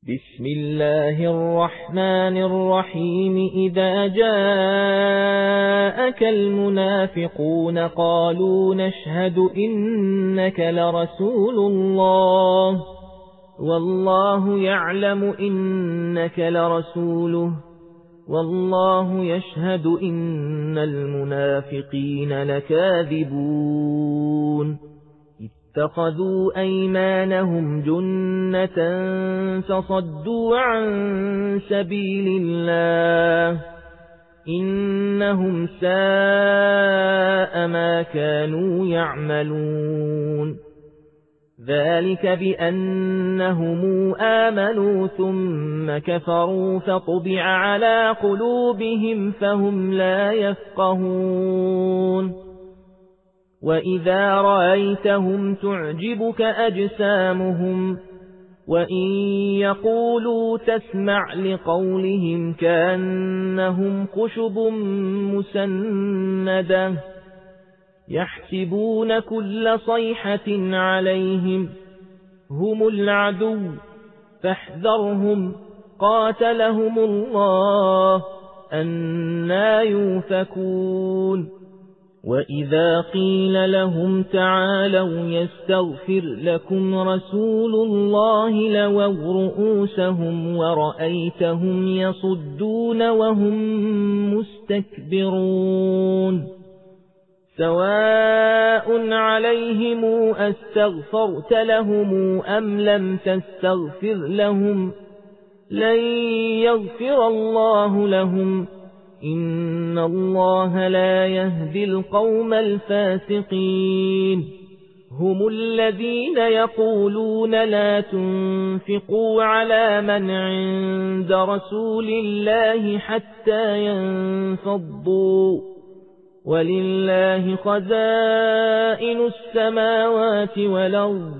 بسم الله الرحمن الرحيم. إذا جاءك المنافقون قالوا نشهد إنك لرسول الله والله يعلم إنك لرسوله والله يشهد إن المنافقين لكاذبون. اتخذوا أيمانهم جنة فصدوا عن سبيل الله إنهم ساء ما كانوا يعملون. ذلك بأنهم آمنوا ثم كفروا فطبع على قلوبهم فهم لا يفقهون. وإذا رأيتهم تعجبك أجسامهم وإن يقولوا تسمع لقولهم كأنهم خشب مسندة يحسبون كل صيحة عليهم هم العدو فاحذرهم قاتلهم الله أنى يؤفكون. وإذا قيل لهم تعالوا يستغفر لكم رسول الله لووا رؤوسهم ورأيتهم يصدون وهم مستكبرون. سواء عليهم أستغفرت لهم أم لم تستغفر لهم لن يغفر الله لهم إن الله لا يهدي القوم الفاسقين. هم الذين يقولون لا تنفقوا على من عند رسول الله حتى ينفضوا ولله خزائن السماوات والأرض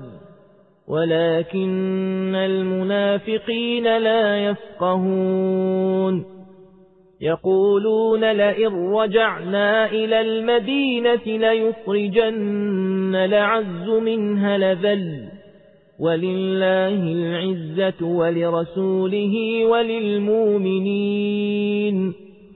ولكن المنافقين لا يفقهون. يقولون لئن رجعنا إلى المدينة ليخرجن الأعز منها الأذل ولله العزة ولرسوله وللمؤمنين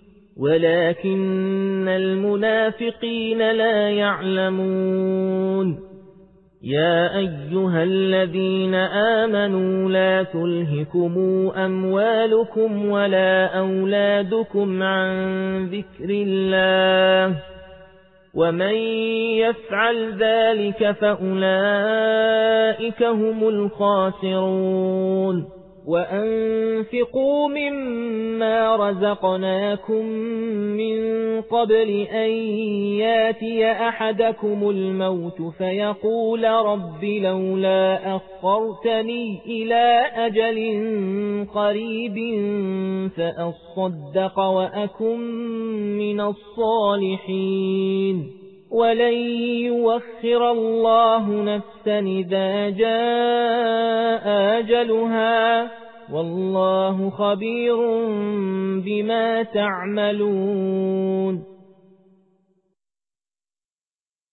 ولكن المنافقين لا يعلمون. يا أيها الذين آمنوا لا تلهكم أموالكم ولا أولادكم عن ذكر الله ومن يفعل ذلك فأولئك هم الخاسرون. وأنفقوا مما رزقناكم من قبل أن ياتي أحدكم الموت فيقول رب لولا أخرتني إلى أجل قريب فأصدق وأكن من الصالحين ولن يوخر الله نفسا إذا جاء أجلها والله خبير بما تعملون.